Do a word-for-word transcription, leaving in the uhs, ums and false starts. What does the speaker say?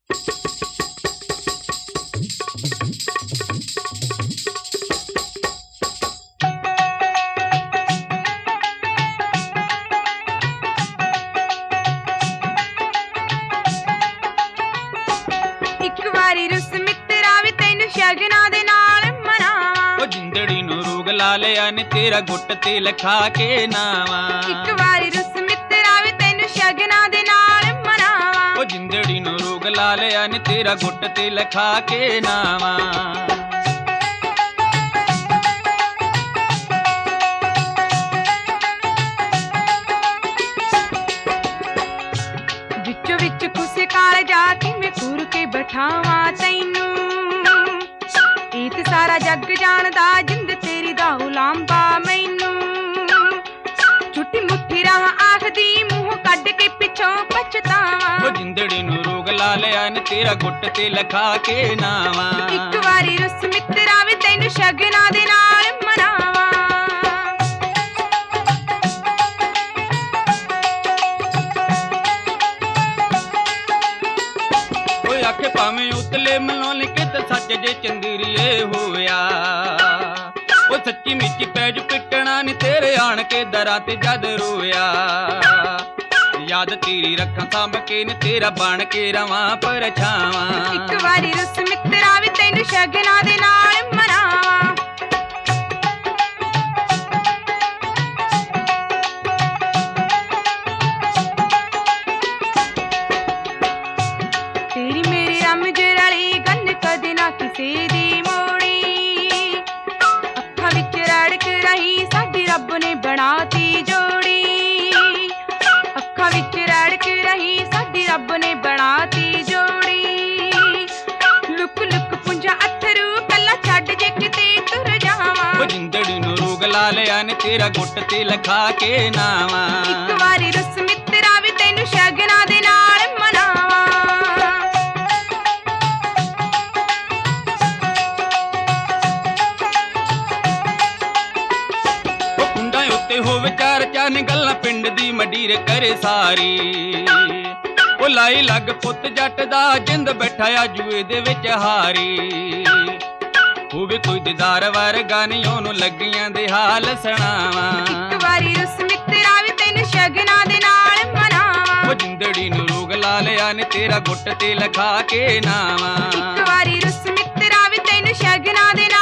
रुस मित्रा वे तैनू शगना दे नाल मनावा ओ जिंदड़ी नू रोग ला लिया ने तेरा गुट ते लखा के नावा एक बारी रुस मित्रा वे तैनू शगना दे नाल मनावा ओ जिंदड़ी नू रोग ला लिया ने तेरा गुट ते लखा के नावा विचो विच कुसे काल जाके मैं घूर के बैठावा तैनू ईत सारा जग जानदा जिंद तेरी दा उलांबा मैनू झूठी मुट्ठी राह आखदी मुंह कड के पिछों पछतावा ओ जिंदड़ी नू रोग ला लिया ने तेरा गुट ते लखा के नावा एक बारी रुस मित्रा वे तैनू शगना दे नाल मनावा आखे भावें उतले मलाने के तो सच जे चंदीरिए होया ओ सच्ची मिची पैज पिटना नी तेरे आन के दरा ते जद रोया याद तेरी रखा सांभ के ने तेरा बन के रवां परछावां एक बारी रुस मित्रा वे तैनू शगना दे नाल मनावा तेरी मेरी रमज रली गन कदे ना किसे दी मोड़ी अखा विच रड़क रही साडी रब ने बनाती जोड़ी अखा विच रड़क रही साडी रब ने बनाती जोड़ी लुक लुक पुंजा अथरू कला छड्ड जे किते तुर जावां ओ जिंदड़ी नू रोग ला लिया ने तेरा गुट ते लखा के नावा एक बारी रुस मित्रा वे तैनू शगना दे नाल मनावा हो विचार चान गल्ला पिंड दी मडीर करे सारी ओ लाई लग पुत जट दा जिंद बैठा आ जुए दे विच हारी होवे कोई दीदार वर्गा नी ओनू लगियां दे हाल सुनावा एक बारी रुस मित्रा वे तैनू शगना दे नाल मनावा ओ जिंदड़ी नू रोग ला लिया ने तेरा गुट ते लखा के नावा एक बारी रुस मित्रा वे तैनू शगना दे